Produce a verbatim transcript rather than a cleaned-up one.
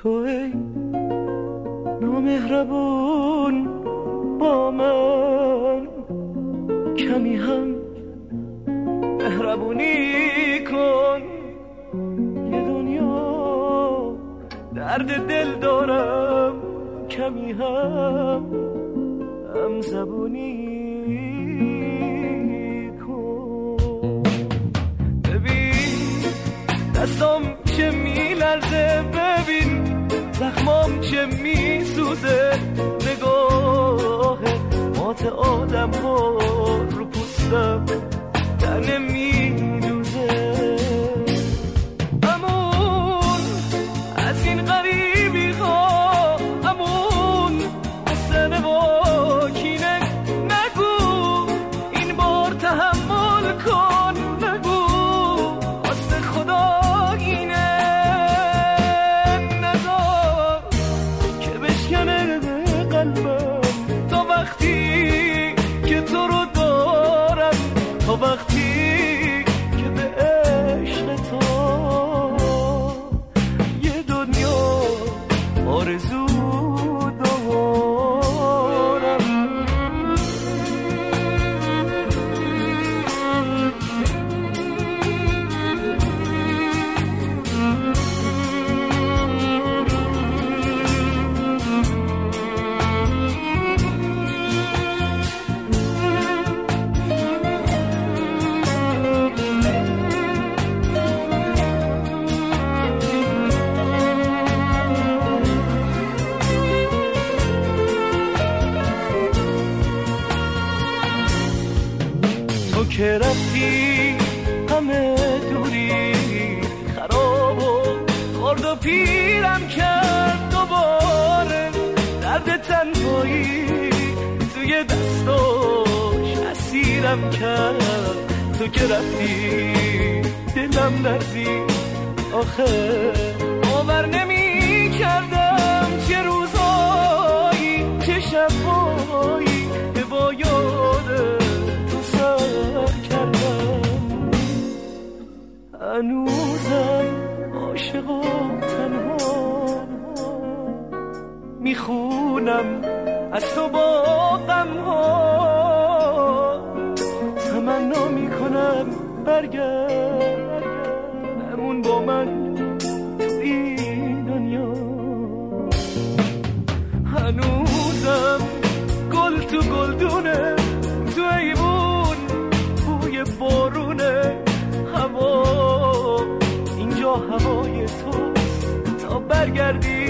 تو ای نامهربون با من کمی هم مهربونی کن. یه دنیا درد دل دارم کمی هم هم زبونی کن. ببین دستام چه میلرزه، ببین زخمام چه میسوزه، نگاه مات آدم ها رو پوستم تنه میدوزه. امون از این غریبی ها، امون حسن با کینه نگو، این بار تحمل کن، نگو واسه خدا اینه نذار که بشکنه قلبم. تا وقتی که تو رو دارم، تا وقتی که به عشق تو یه دنیا آرزو دارم. تو که رفتی همه دوری خراب و خورد و پیرم کرد، دوباره درد تنهایی توی دستاش اسیرم کرد. تو که رفتی دلم لرزید آخه باور نمی کردم چه روزایی چه شبایی که با یاده تو سر کردم. هنوزم عاشق و تنها میخونم از تو با غم ها، تمنا میکنم برگرد بمون با من تو این دنیا. هنوزم گل تو گلدونه، تو ایوون بوی بارونه، هوا اینجا هوای توست تا برگردی